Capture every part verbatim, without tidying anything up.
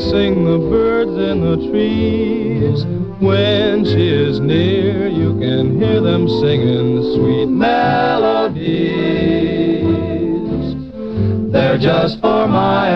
sing the birds in the trees. When she is near, you can hear them singing sweet melodies. They're just for my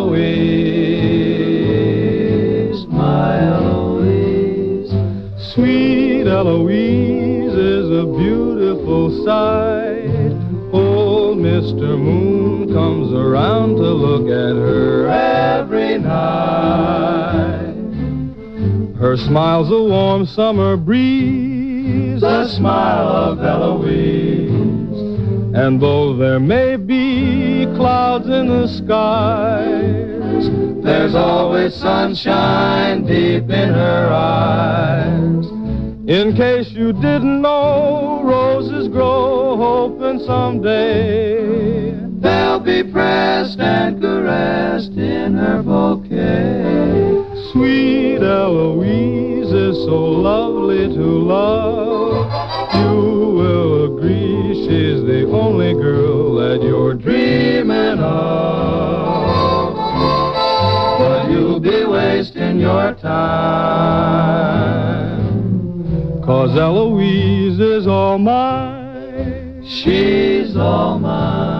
Eloise, my Eloise. Sweet Eloise is a beautiful sight. Old Mister Moon comes around to look at her every night. Her smile's a warm summer breeze, the smile of Eloise. And though there may be clouds in the skies, there's always sunshine deep in her eyes. In case you didn't know, roses grow, hoping someday they'll be pressed and caressed in her bouquet. Sweet Eloise is so lovely to love. You will agree she's the only girl that you're dreaming of. But you'll be wasting your time, 'cause Eloise is all mine. She's all mine.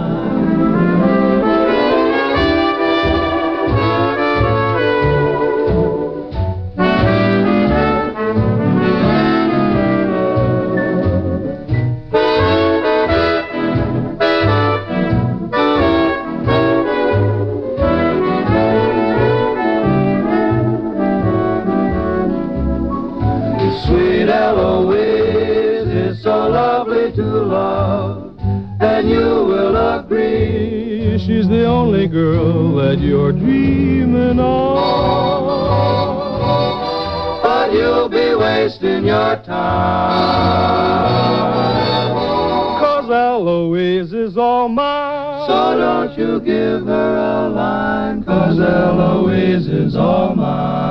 Sweet Eloise is so lovely to love, and you will agree she's the only girl that you're dreaming of. But you'll be wasting your time, 'cause Eloise is all mine. So don't you give her a line, 'cause Eloise is all mine.